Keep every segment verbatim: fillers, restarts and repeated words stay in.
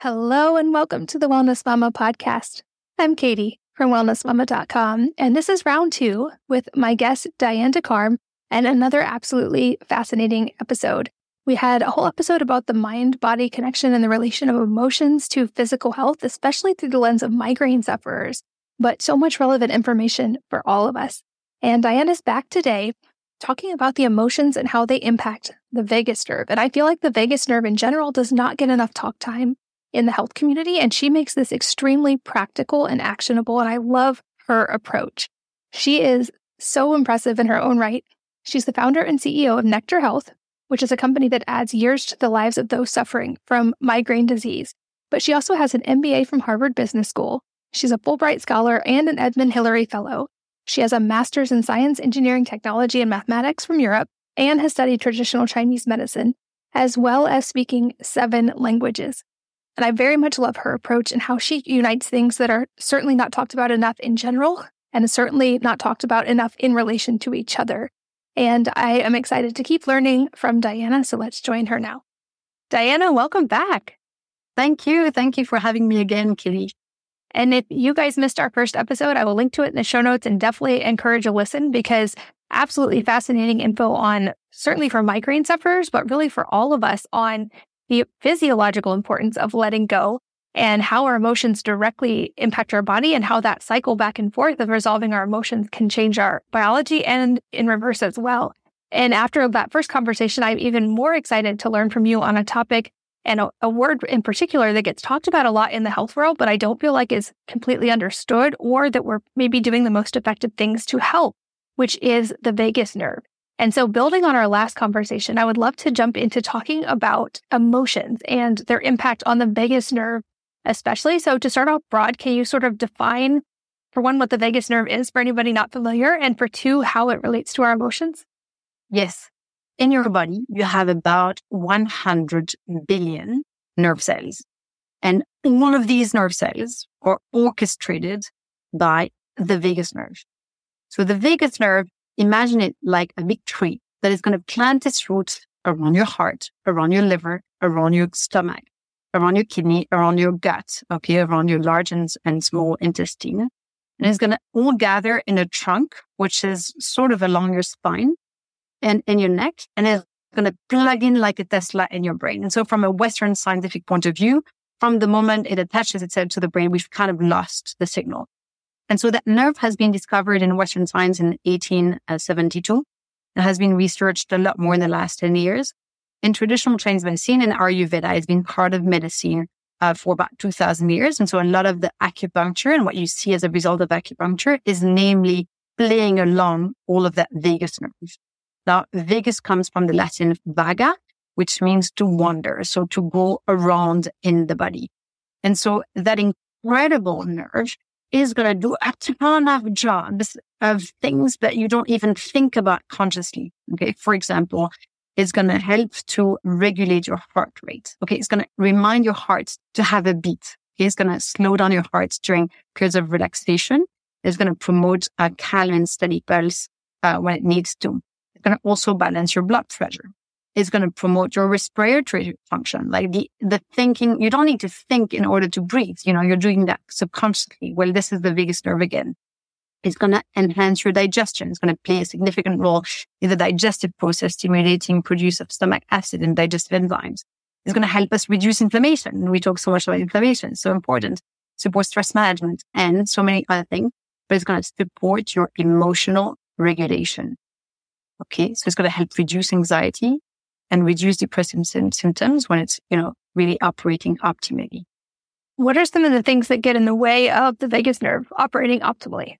Hello and welcome to the Wellness Mama podcast. I'm Katie from wellness mama dot com, and this is round two with my guest, Diane DeCarme, and another absolutely fascinating episode. We had a whole episode about the mind-body connection and the relation of emotions to physical health, especially through the lens of migraine sufferers, but so much relevant information for all of us. And Diane is back today talking about the emotions and how they impact the vagus nerve. And I feel like the vagus nerve in general does not get enough talk time in the health community, and she makes this extremely practical and actionable, and I love her approach. She is so impressive in her own right. She's the founder and C E O of Nectar Health, which is a company that adds years to the lives of those suffering from migraine disease. But she also has an M B A from Harvard Business School. She's a Fulbright Scholar and an Edmund Hillary Fellow. She has a master's in science, engineering, technology, and mathematics from Europe, and has studied traditional Chinese medicine, as well as speaking seven languages. And I very much love her approach and how she unites things that are certainly not talked about enough in general, and certainly not talked about enough in relation to each other. And I am excited to keep learning from Diana, so let's join her now. Diana, welcome back. Thank you. Thank you for having me again, Katie. And if you guys missed our first episode, I will link to it in the show notes and definitely encourage a listen, because absolutely fascinating info on, certainly for migraine sufferers, but really for all of us, on the physiological importance of letting go and how our emotions directly impact our body, and how that cycle back and forth of resolving our emotions can change our biology and in reverse as well. And after that first conversation, I'm even more excited to learn from you on a topic and a, a word in particular that gets talked about a lot in the health world, but I don't feel like is completely understood, or that we're maybe doing the most effective things to help, which is the vagus nerve. And so building on our last conversation, I would love to jump into talking about emotions and their impact on the vagus nerve, especially. So to start off broad, can you sort of define, for one, what the vagus nerve is for anybody not familiar, and for two, how it relates to our emotions? Yes. In your body, you have about one hundred billion nerve cells. And all of these nerve cells are orchestrated by the vagus nerve. So the vagus nerve, imagine it like a big tree that is going to plant its roots around your heart, around your liver, around your stomach, around your kidney, around your gut, okay, around your large and, and small intestine. And it's going to all gather in a trunk, which is sort of along your spine and in your neck, and it's going to plug in like a Tesla in your brain. And so from a Western scientific point of view, from the moment it attaches itself to the brain, we've kind of lost the signal. And so that nerve has been discovered in Western science in eighteen seventy-two. It has been researched a lot more in the last ten years. In traditional Chinese medicine, and Ayurveda has been part of medicine uh, for about two thousand years. And so a lot of the acupuncture and what you see as a result of acupuncture is namely playing along all of that vagus nerve. Now, vagus comes from the Latin vaga, which means to wander, so to go around in the body. And so that incredible nerve is going to do a ton of jobs of things that you don't even think about consciously. Okay. For example, it's going to help to regulate your heart rate. Okay. It's going to remind your heart to have a beat. Okay? It's going to slow down your heart during periods of relaxation. It's going to promote a calm and steady pulse uh, when it needs to. It's going to also balance your blood pressure. It's going to promote your respiratory function, like the, the thinking. You don't need to think in order to breathe. You know, you're doing that subconsciously. Well, this is the vagus nerve again. It's going to enhance your digestion. It's going to play a significant role in the digestive process, stimulating produce of stomach acid and digestive enzymes. It's going to help us reduce inflammation. We talk so much about inflammation. It's so important. Support stress management and so many other things, but it's going to support your emotional regulation. Okay. So it's going to help reduce anxiety and reduce depressive symptoms when it's, you know, really operating optimally. What are some of the things that get in the way of the vagus nerve operating optimally?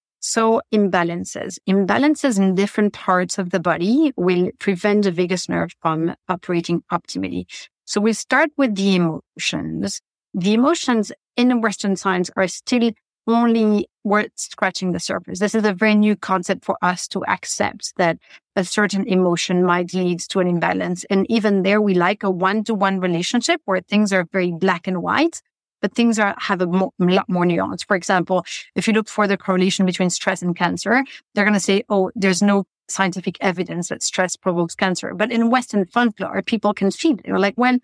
So imbalances. Imbalances in different parts of the body will prevent the vagus nerve from operating optimally. So we start with the emotions. The emotions in Western science are still only worth scratching the surface. This is a very new concept for us to accept that a certain emotion might lead to an imbalance. And even there, we like a one-to-one relationship where things are very black and white, but things are have a mo- lot more nuance. For example, if you look for the correlation between stress and cancer, they're going to say, oh, there's no scientific evidence that stress provokes cancer. But in Western folklore, people can feel it. They're like, well,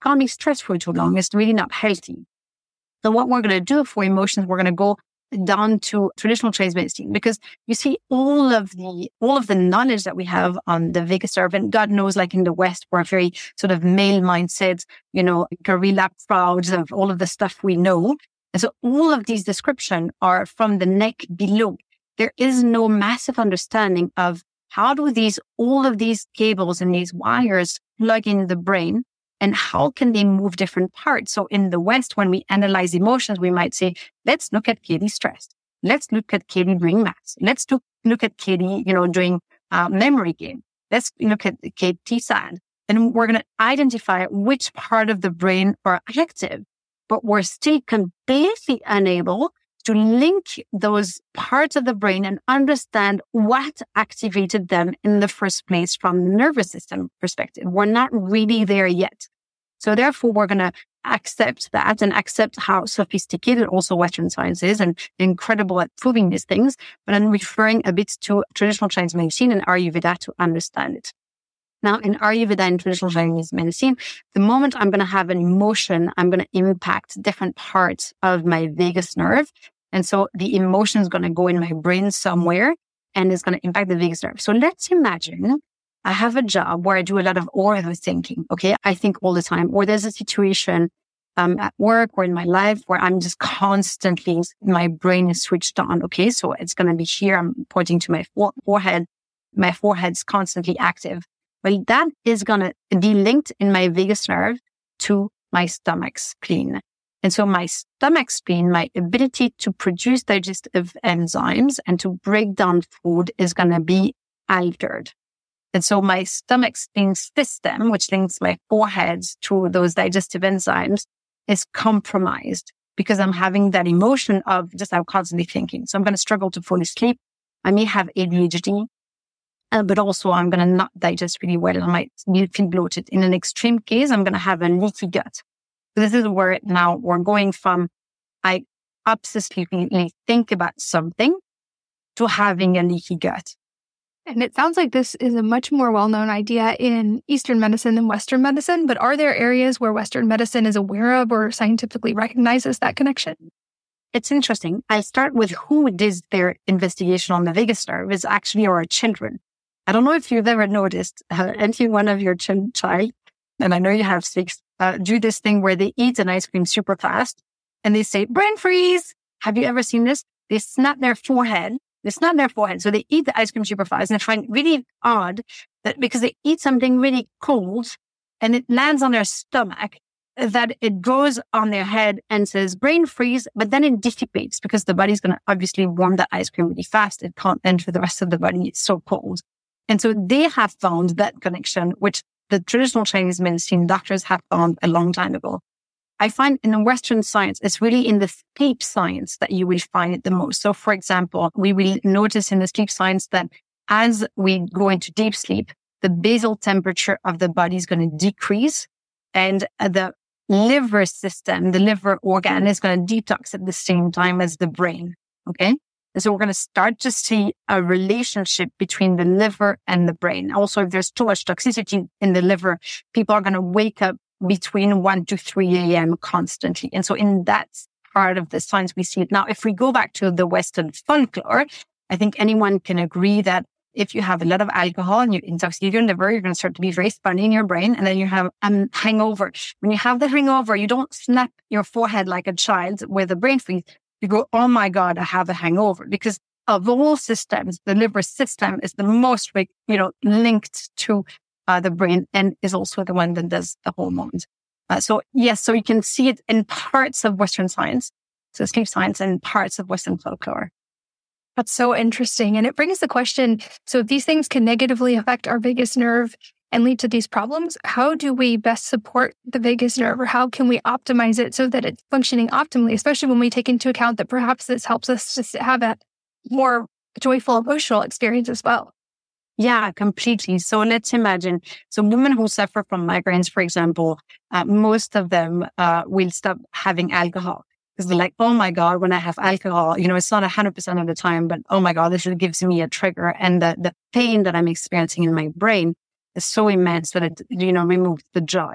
can't be stressed for too long. It's really not healthy. So what we're going to do for emotions, we're going to go down to traditional Chinese medicine, because you see all of the all of the knowledge that we have on the vagus nerve, and God knows, like in the West, we're very sort of male mindset, you know, gorilla proud of all of the stuff we know. And so all of these descriptions are from the neck below. There is no massive understanding of how do these, all of these cables and these wires plug in the brain, and how can they move different parts? So in the West, when we analyze emotions, we might say, let's look at Katie stressed. Let's look at Katie doing maths. Let's look, look at Katie, you know, doing a memory game. Let's look at Katie sad. And we're going to identify which part of the brain are active, but we're still completely unable to link those parts of the brain and understand what activated them in the first place from the nervous system perspective. We're not really there yet. So therefore, we're going to accept that and accept how sophisticated also Western science is and incredible at proving these things. But I'm referring a bit to traditional Chinese medicine and Ayurveda to understand it. Now, in Ayurveda and traditional Chinese medicine, the moment I'm going to have an emotion, I'm going to impact different parts of my vagus nerve. And so the emotion is going to go in my brain somewhere and it's going to impact the vagus nerve. So let's imagine I have a job where I do a lot of overthinking. Okay. I think all the time, or there's a situation um, at work or in my life where I'm just constantly, my brain is switched on. Okay. So it's going to be here. I'm pointing to my forehead. My forehead's constantly active. Well, that is going to be linked in my vagus nerve to my stomach spleen. And so my stomach spleen, my ability to produce digestive enzymes and to break down food is going to be altered. And so my stomach spleen system, which links my forehead to those digestive enzymes, is compromised because I'm having that emotion of just I'm constantly thinking. So I'm going to struggle to fall asleep. I may have A D H D, uh, but also I'm going to not digest really well. I might feel bloated. In an extreme case, I'm going to have a leaky gut. This is where now we're going from I obsessively think about something to having a leaky gut. And it sounds like this is a much more well-known idea in Eastern medicine than Western medicine, but are there areas where Western medicine is aware of or scientifically recognizes that connection? It's interesting. I'll start with who did their investigation on the vagus nerve is actually our children. I don't know if you've ever noticed uh, any one of your ch- child, and I know you have six, uh, do this thing where they eat an ice cream super fast and they say, brain freeze. Have you ever seen this? They snap their forehead. They snap their forehead. So they eat the ice cream super fast and I find it really odd that because they eat something really cold and it lands on their stomach, that it goes on their head and says brain freeze, but then it dissipates because the body's going to obviously warm that ice cream really fast. It can't enter the rest of the body. It's so cold. And so they have found that connection, which the traditional Chinese medicine doctors have found a long time ago. I find in the Western science, it's really in the sleep science that you will find it the most. So for example, we will notice in the sleep science that as we go into deep sleep, the basal temperature of the body is going to decrease and the liver system, the liver organ is going to detox at the same time as the brain. Okay. And so we're going to start to see a relationship between the liver and the brain. Also, if there's too much toxicity in the liver, people are going to wake up between one to three a.m. constantly. And so in that part of the science, we see it. Now, if we go back to the Western folklore, I think anyone can agree that if you have a lot of alcohol and you intoxicate your liver, you're going to start to be very funny in your brain. And then you have a hangover. When you have the hangover, you don't snap your forehead like a child with a brain freeze. You go, oh my God, I have a hangover. Because of all systems, the liver system is the most, you know, linked to uh, the brain and is also the one that does the hormones. Uh, so yes, so you can see it in parts of Western science, so sleep science, and parts of Western folklore. That's so interesting. And it brings the question, so if these things can negatively affect our vagus nerve and lead to these problems, how do we best support the vagus nerve, or how can we optimize it so that it's functioning optimally, especially when we take into account that perhaps this helps us to have a more joyful emotional experience as well? Yeah, completely. So let's imagine, so women who suffer from migraines, for example, uh, most of them uh, will stop having alcohol. Because they're like, oh my God, when I have alcohol, you know, it's not one hundred percent of the time, but oh my God, this gives me a trigger. And the, the pain that I'm experiencing in my brain is so immense that it, you know, removes the joy.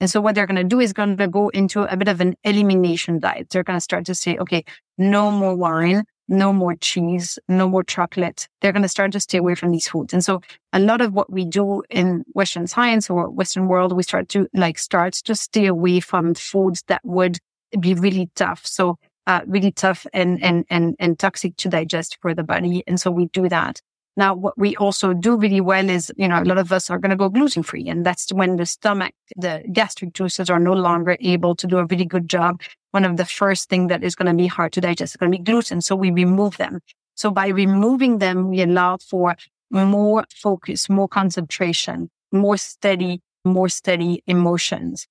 And so what they're going to do is going to go into a bit of an elimination diet. They're going to start to say, okay, no more wine, no more cheese, no more chocolate. They're going to start to stay away from these foods. And so a lot of what we do in Western science or Western world, we start to like start to stay away from foods that would be really tough. So uh, really tough and, and, and, and toxic to digest for the body. And so we do that. Now, what we also do really well is, you know, a lot of us are going to go gluten-free. And that's when the stomach, the gastric juices are no longer able to do a really good job. One of the first things that is going to be hard to digest is going to be gluten. So we remove them. So by removing them, we allow for more focus, more concentration, more steady, more steady emotions.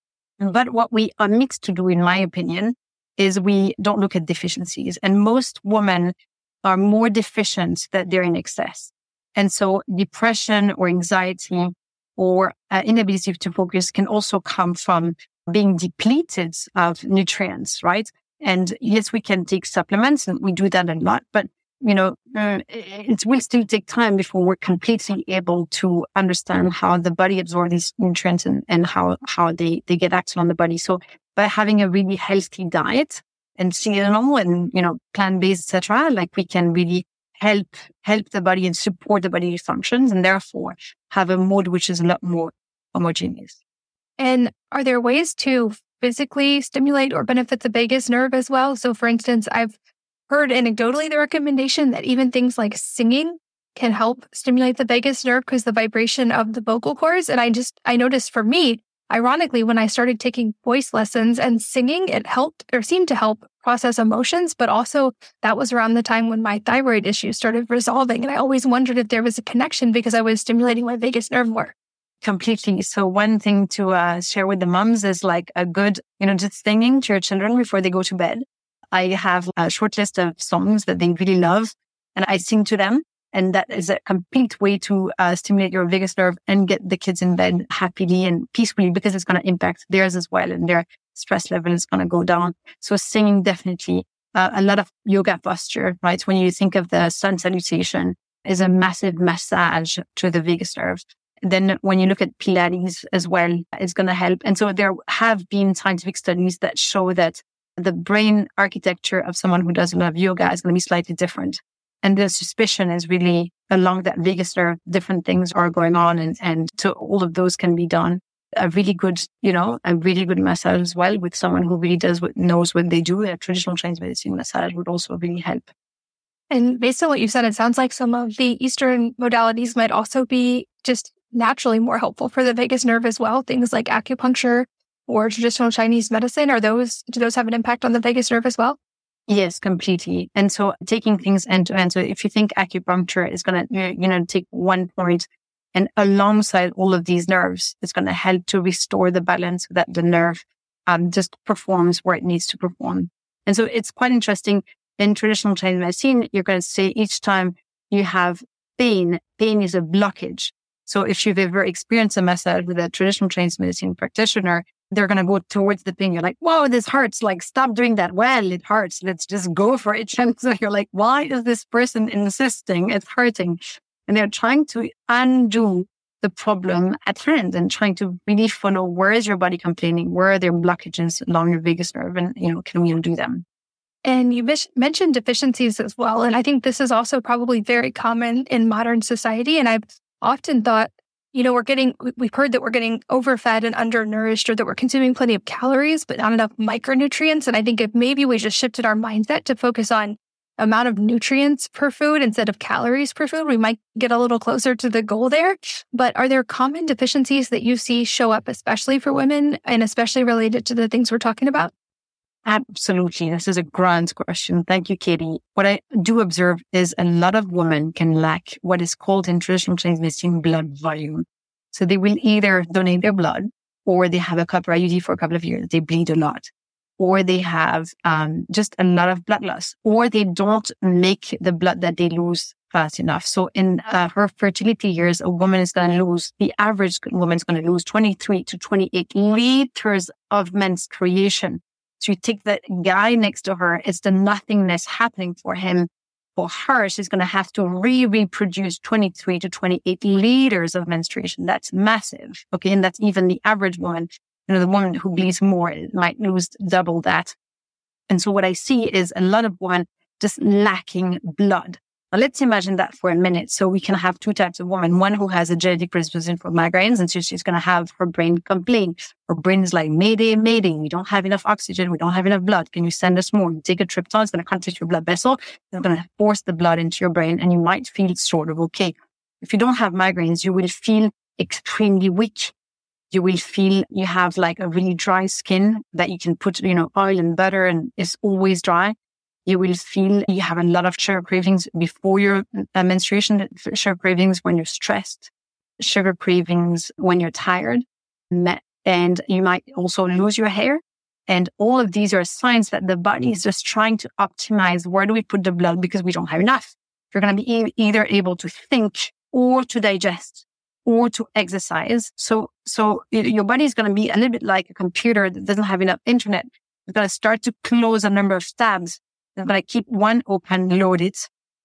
But what we are mixed to do, in my opinion, is we don't look at deficiencies. And most women are more deficient that they're in excess. And so depression or anxiety or uh, inability to focus can also come from being depleted of nutrients, right? And yes, we can take supplements and we do that a lot, but you know, uh, it will still take time before we're completely able to understand how the body absorbs these nutrients and, and how, how they, they get acted on the body. So by having a really healthy diet and seasonal and, you know, plant-based, et cetera, like we can really help, help the body and support the body's functions and therefore have a mood which is a lot more homogeneous. And are there ways to physically stimulate or benefit the vagus nerve as well? So for instance, I've heard anecdotally the recommendation that even things like singing can help stimulate the vagus nerve because the vibration of the vocal cords. And I just, I noticed for me, ironically, when I started taking voice lessons and singing, it helped or seemed to help process emotions, but also that was around the time when my thyroid issues started resolving. And I always wondered if there was a connection because I was stimulating my vagus nerve more. Completely. So one thing to uh, share with the moms is like a good, you know, just singing to your children before they go to bed. I have a short list of songs that they really love and I sing to them. And that is a complete way to uh, stimulate your vagus nerve and get the kids in bed happily and peacefully because it's going to impact theirs as well. And their stress level is going to go down. So singing definitely, uh, a lot of yoga posture, right? When you think of the sun salutation is a massive massage to the vagus nerve. Then when you look at Pilates as well, it's going to help. And so there have been scientific studies that show that the brain architecture of someone who does a lot of yoga is going to be slightly different. And the suspicion is really along that vagus nerve, different things are going on. And, and so all of those can be done. A really good, you know, a really good massage as well with someone who really does what knows what they do. A traditional Chinese medicine massage would also really help. And based on what you said, it sounds like some of the Eastern modalities might also be just naturally more helpful for the vagus nerve as well. Things like acupuncture or traditional Chinese medicine, are those, do those have an impact on the vagus nerve as well? Yes, completely. And so taking things end to end. So if you think acupuncture is going to, you know, take one point and alongside all of these nerves, it's going to help to restore the balance so that the nerve um, just performs where it needs to perform. And so it's quite interesting. In traditional Chinese medicine, you're going to say each time you have pain, pain is a blockage. So if you've ever experienced a massage with a traditional Chinese medicine practitioner, they're going to go towards the pain. You're like, whoa, this hurts. Like, stop doing that. Well, it hurts. Let's just go for it. And so you're like, why is this person insisting it's hurting? And they're trying to undo the problem at hand and trying to really follow where is your body complaining? Where are there blockages along your vagus nerve? And, you know, can we undo them? And you mentioned deficiencies as well. And I think this is also probably very common in modern society. And I've often thought, you know, we're getting, we've heard that we're getting overfed and undernourished or that we're consuming plenty of calories, but not enough micronutrients. And I think if maybe we just shifted our mindset to focus on amount of nutrients per food instead of calories per food, we might get a little closer to the goal there. But are there common deficiencies that you see show up, especially for women and especially related to the things we're talking about? Absolutely. This is a grand question. Thank you, Katie. What I do observe is a lot of women can lack what is called in traditional Chinese medicine blood volume. So they will either donate their blood or they have a copper I U D for a couple of years. They bleed a lot. Or they have um, just a lot of blood loss. Or they don't make the blood that they lose fast enough. So in uh, her fertility years, a woman is going to lose, the average woman is going to lose twenty-three to twenty-eight liters of menstruation. So you take that guy next to her, it's the nothingness happening for him. For her, she's going to have to re-reproduce twenty-three to twenty-eight liters of menstruation. That's massive. Okay. And that's even the average woman. you know, the woman who bleeds more might lose double that. And so what I see is a lot of women just lacking blood. Now, let's imagine that for a minute. So we can have two types of women. One who has a genetic predisposition for migraines, and so she's going to have her brain complain. Her brain is like, mayday, mayday, we don't have enough oxygen. We don't have enough blood. Can you send us more? You take a Triptan, it's going to contract your blood vessel. It's going to force the blood into your brain, and you might feel sort of okay. If you don't have migraines, you will feel extremely weak. You will feel you have like a really dry skin that you can put, you know, oil and butter and it's always dry. You will feel you have a lot of sugar cravings before your uh, menstruation, sugar cravings when you're stressed, sugar cravings when you're tired, and you might also lose your hair. And all of these are signs that the body is just trying to optimize where do we put the blood because we don't have enough. You're going to be e- either able to think or to digest or to exercise. So, so your body is going to be a little bit like a computer that doesn't have enough internet. It's going to start to close a number of tabs. It's going to keep one open, load it.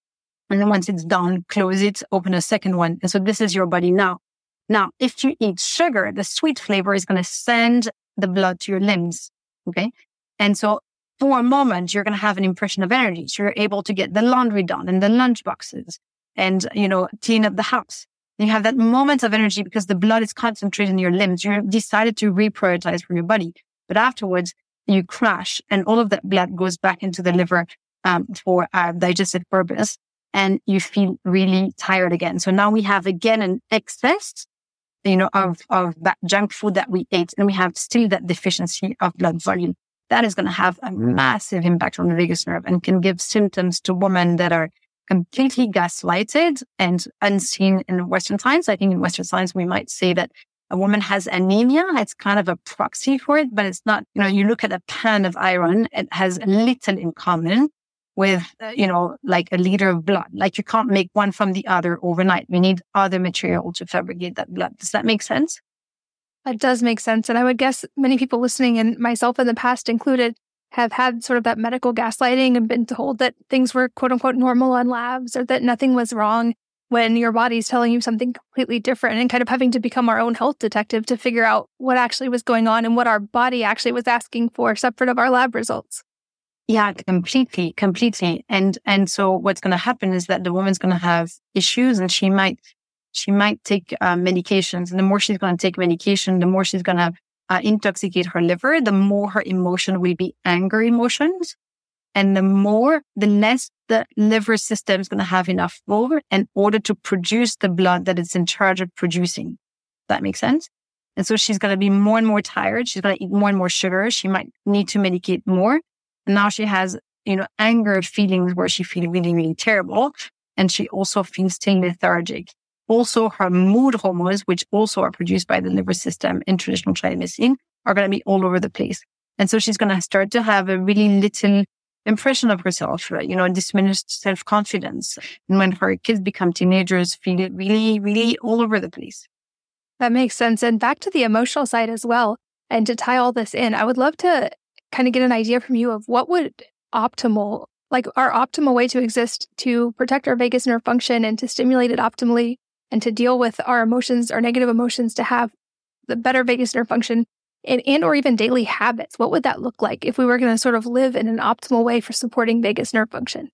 And then once it's done, close it, open a second one. And so this is your body now. Now, if you eat sugar, the sweet flavor is going to send the blood to your limbs. Okay. And so for a moment, you're going to have an impression of energy. So you're able to get the laundry done and the lunch boxes and, you know, clean up the house. You have that moment of energy because the blood is concentrated in your limbs. You decided to reprioritize for your body. But afterwards, you crash and all of that blood goes back into the liver um, for a digestive purpose. And you feel really tired again. So now we have again an excess, you know, of, of that junk food that we ate. And we have still that deficiency of blood volume. That is going to have a massive impact on the vagus nerve and can give symptoms to women that are completely gaslighted and unseen in Western science. I think in Western science, we might say that a woman has anemia. It's kind of a proxy for it, but it's not, you know, you look at a pan of iron, it has little in common with, uh, you know, like a liter of blood. Like you can't make one from the other overnight. We need other material to fabricate that blood. Does that make sense? That does make sense. And I would guess many people listening, and myself in the past included, have had sort of that medical gaslighting and been told that things were quote unquote normal on labs or that nothing was wrong when your body's telling you something completely different, and kind of having to become our own health detective to figure out what actually was going on and what our body actually was asking for separate of our lab results. Yeah, completely, completely. And, and so what's going to happen is that the woman's going to have issues and she might, she might take uh, medications. And the more she's going to take medication, the more she's going to uh, intoxicate her liver, the more her emotion will be anger emotions. And the more, the less the liver system is going to have enough flow in order to produce the blood that it's in charge of producing. That makes sense? And so she's going to be more and more tired. She's going to eat more and more sugar. She might need to medicate more. And now she has, you know, anger feelings where she feels really, really terrible. And she also feels still lethargic. Also, her mood hormones, which also are produced by the liver system in traditional Chinese medicine, are going to be all over the place. And so she's going to start to have a really little impression of herself, you know, diminished self-confidence. And when her kids become teenagers, feel it really, really all over the place. That makes sense. And back to the emotional side as well. And to tie all this in, I would love to kind of get an idea from you of what would optimal, like our optimal way to exist to protect our vagus nerve function and to stimulate it optimally and to deal with our emotions, our negative emotions, to have the better vagus nerve function and, and or even daily habits. What would that look like if we were going to sort of live in an optimal way for supporting vagus nerve function?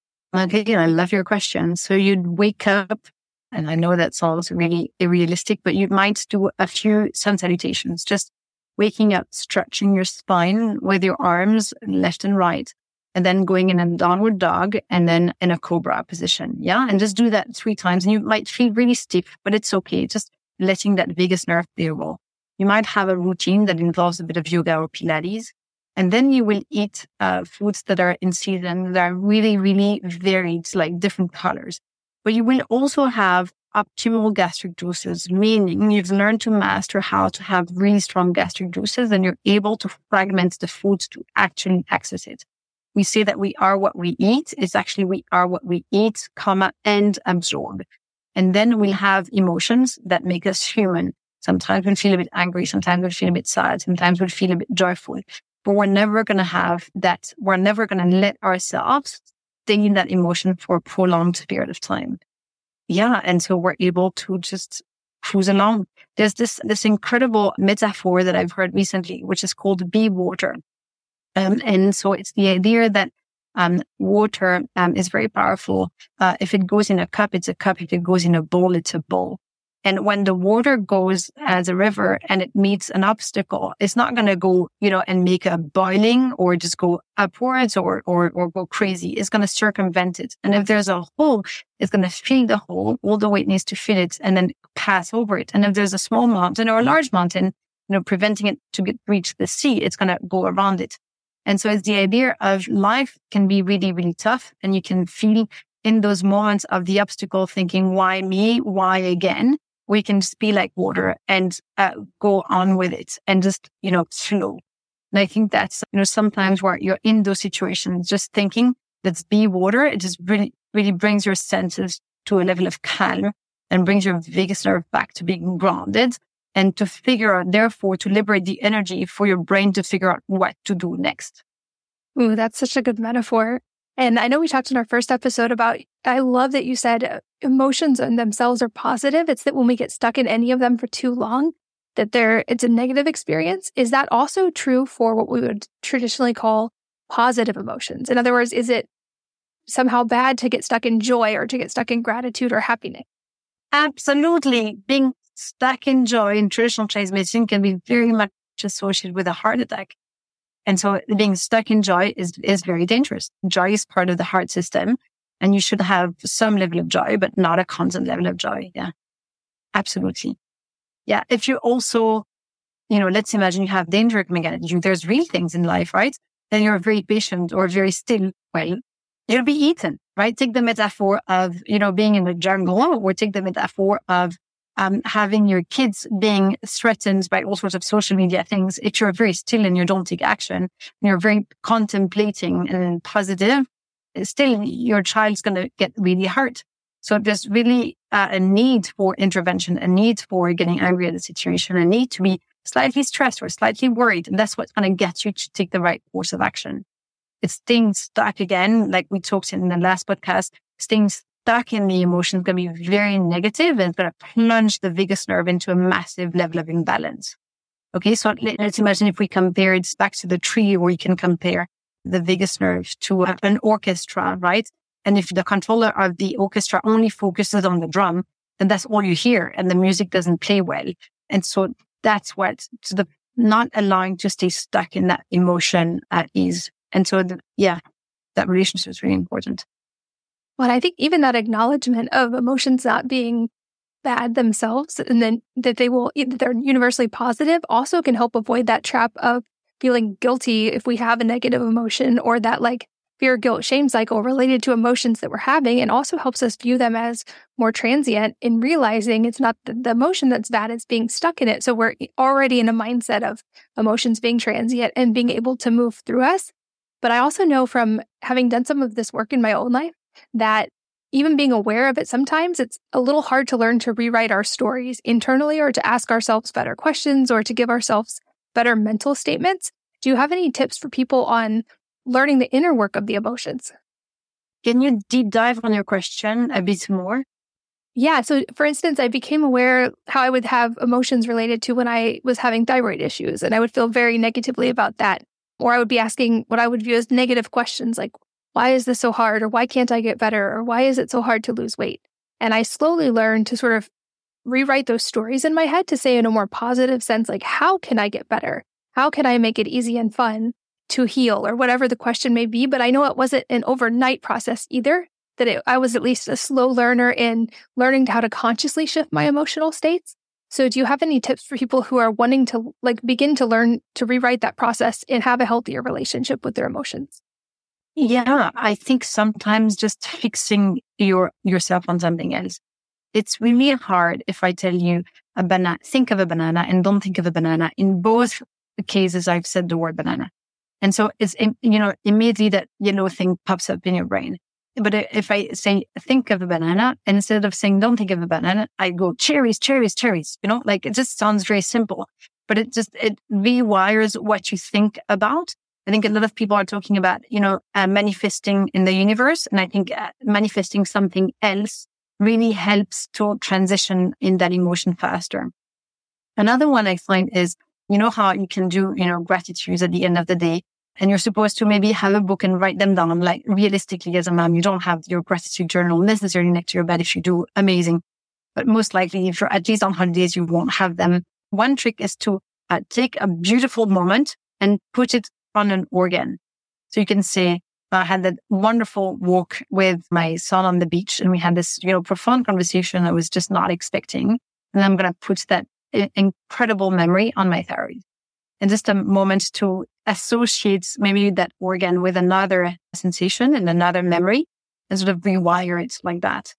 Okay, I love your question. So you'd wake up, and I know that sounds really unrealistic, but you might do a few sun salutations, just waking up, stretching your spine with your arms left and right, and then going in a downward dog and then in a cobra position. Yeah. And just do that three times. And you might feel really stiff, but it's okay. Just letting that vagus nerve play a role. You might have a routine that involves a bit of yoga or Pilates. And then you will eat uh, foods that are in season, that are really, really varied, like different colors. But you will also have optimal gastric juices, meaning you've learned to master how to have really strong gastric juices and you're able to fragment the foods to actually access it. We say that we are what we eat. It's actually we are what we eat, comma, and absorb. And then we'll have emotions that make us human. Sometimes we'll feel a bit angry. Sometimes we'll feel a bit sad. Sometimes we'll feel a bit joyful. But we're never going to have that. We're never going to let ourselves stay in that emotion for a prolonged period of time. Yeah. And so we're able to just cruise along. There's this, this incredible metaphor that I've heard recently, which is called be water. Um, and so it's the idea that um, water um, is very powerful. Uh, if it goes in a cup, it's a cup. If it goes in a bowl, it's a bowl. And when the water goes as a river and it meets an obstacle, it's not going to go, you know, and make a boiling or just go upwards or, or, or go crazy. It's going to circumvent it. And if there's a hole, it's going to fill the hole all the way it needs to fill it and then pass over it. And if there's a small mountain or a large mountain, you know, preventing it to get, reach the sea, it's going to go around it. And so it's the idea of life can be really, really tough. And you can feel in those moments of the obstacle thinking, why me? Why again? We can just be like water and uh, go on with it and just, you know, flow. And I think that's, you know, sometimes where you're in those situations, just thinking, let's be water. It just really, really brings your senses to a level of calm and brings your vagus nerve back to being grounded and to figure out, therefore, to liberate the energy for your brain to figure out what to do next. Ooh, that's such a good metaphor. And I know we talked in our first episode about, I love that you said emotions in themselves are positive. It's that when we get stuck in any of them for too long, that they're, it's a negative experience. Is that also true for what we would traditionally call positive emotions? In other words, is it somehow bad to get stuck in joy or to get stuck in gratitude or happiness? Absolutely. Being stuck in joy in traditional Chinese medicine can be very much associated with a heart attack. And so being stuck in joy is, is very dangerous. Joy is part of the heart system and you should have some level of joy, but not a constant level of joy. Yeah, absolutely. Yeah. If you also, you know, let's imagine you have danger coming at you. There's real things in life, right? Then you're very patient or very still. Well, you'll be eaten, right? Take the metaphor of, you know, being in the jungle or take the metaphor of Um, having your kids being threatened by all sorts of social media things. If you're very still and you don't take action, and you're very contemplating and positive, still your child's going to get really hurt. So there's really uh, a need for intervention, a need for getting angry at the situation, a need to be slightly stressed or slightly worried. And that's what's going to get you to take the right course of action. It's staying stuck again, like we talked in the last podcast, staying stuck in the emotion is going to be very negative and it's going to plunge the vagus nerve into a massive level of imbalance. Okay, so let's imagine if we compare it back to the tree, or you can compare the vagus nerve to an orchestra, right? And if the controller of the orchestra only focuses on the drum, then that's all you hear and the music doesn't play well. And so that's what, so the not allowing to stay stuck in that emotion at ease. And so, the, yeah, that relationship is really important. Well, I think even that acknowledgement of emotions not being bad themselves and then that they will, that they're universally positive also can help avoid that trap of feeling guilty if we have a negative emotion or that like fear, guilt, shame cycle related to emotions that we're having, and also helps us view them as more transient in realizing it's not the, the emotion that's bad, it's being stuck in it. So we're already in a mindset of emotions being transient and being able to move through us. But I also know from having done some of this work in my own life that even being aware of it, sometimes it's a little hard to learn to rewrite our stories internally or to ask ourselves better questions or to give ourselves better mental statements. Do you have any tips for people on learning the inner work of the emotions? Can you deep dive on your question a bit more? Yeah. So for instance, I became aware how I would have emotions related to when I was having thyroid issues, and I would feel very negatively about that. Or I would be asking what I would view as negative questions like, why is this so hard? Or why can't I get better? Or why is it so hard to lose weight? And I slowly learned to sort of rewrite those stories in my head to say in a more positive sense, like, how can I get better? How can I make it easy and fun to heal, or whatever the question may be? But I know it wasn't an overnight process either, that it, I was at least a slow learner in learning how to consciously shift my emotional states. So do you have any tips for people who are wanting to like begin to learn to rewrite that process and have a healthier relationship with their emotions? Yeah, I think sometimes just fixing your yourself on something else. It's really hard if I tell you a banana, think of a banana and don't think of a banana. In both cases, I've said the word banana. And so it's, you know, immediately that yellow thing pops up in your brain. But if I say, think of a banana, and instead of saying, don't think of a banana, I go cherries, cherries, cherries, you know, like it just sounds very simple, but it just, it rewires what you think about. I think a lot of people are talking about, you know, uh, manifesting in the universe. And I think uh, manifesting something else really helps to transition in that emotion faster. Another one I find is, you know how you can do, you know, gratitudes at the end of the day, and you're supposed to maybe have a book and write them down. Like realistically, as a mom, you don't have your gratitude journal necessarily next to your bed. If you do, amazing. But most likely, if you're at least on holidays, you won't have them. One trick is to uh, take a beautiful moment and put it on an organ. So you can say, I had that wonderful walk with my son on the beach, and we had this, you know, profound conversation I was just not expecting. And I'm going to put that incredible memory on my thyroid. And just a moment to associate maybe that organ with another sensation and another memory and sort of rewire it like that.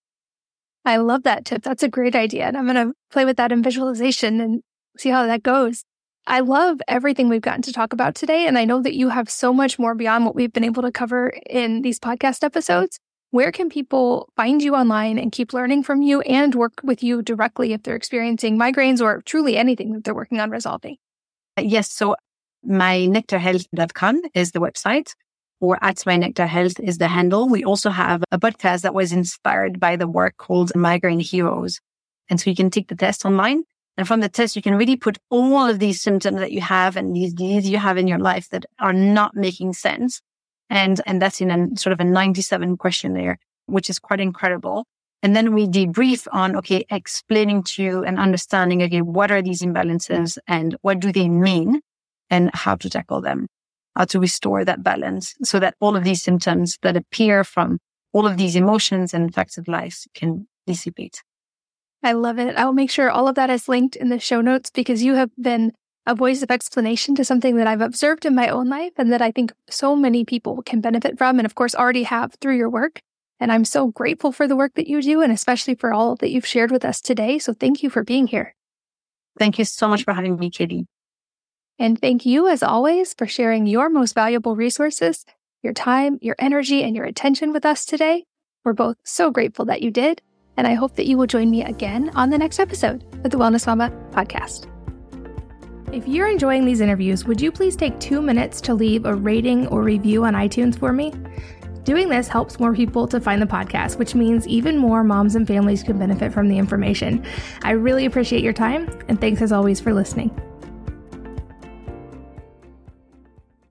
I love that tip. That's a great idea. And I'm going to play with that in visualization and see how that goes. I love everything we've gotten to talk about today. And I know that you have so much more beyond what we've been able to cover in these podcast episodes. Where can people find you online and keep learning from you and work with you directly if they're experiencing migraines or truly anything that they're working on resolving? Yes. So my nectar health dot com is the website, or at mynectarhealth is the handle. We also have a podcast that was inspired by the work called Migraine Heroes. And so you can take the test online. And from the test, you can really put all of these symptoms that you have and these diseases you have in your life that are not making sense. And, and that's in a sort of a ninety-seven questionnaire, which is quite incredible. And then we debrief on, okay, explaining to you and understanding, okay, what are these imbalances and what do they mean and how to tackle them, how to restore that balance so that all of these symptoms that appear from all of these emotions and facts of life can dissipate. I love it. I will make sure all of that is linked in the show notes because you have been a voice of explanation to something that I've observed in my own life and that I think so many people can benefit from and of course already have through your work. And I'm so grateful for the work that you do and especially for all that you've shared with us today. So thank you for being here. Thank you so much for having me, Katie. And thank you as always for sharing your most valuable resources, your time, your energy, and your attention with us today. We're both so grateful that you did. And I hope that you will join me again on the next episode of the Wellness Mama podcast. If you're enjoying these interviews, would you please take two minutes to leave a rating or review on iTunes for me? Doing this helps more people to find the podcast, which means even more moms and families can benefit from the information. I really appreciate your time, and thanks as always for listening.